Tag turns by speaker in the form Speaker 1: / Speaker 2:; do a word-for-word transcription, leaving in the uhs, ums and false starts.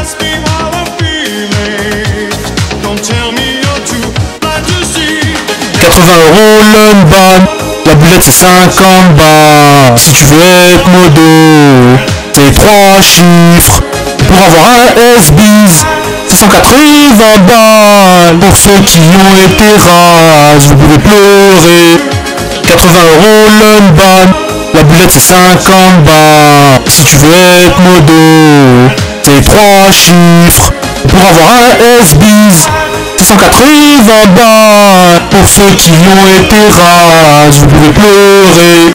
Speaker 1: quatre-vingts euros l'unban, la boulette c'est cinquante balles. Si tu veux être modo, c'est trois chiffres. Pour avoir un S-Biz, c'est cent quatre-vingts balles. Pour ceux qui ont été rases, vous pouvez pleurer. quatre-vingts euros l'unban, la boulette c'est cinquante balles. Si tu veux être modo, c'est trois chiffres. Pour avoir un S-Biz, c'est cent quatre-vingts balles. Pour ceux qui ont été rases, vous pouvez pleurer.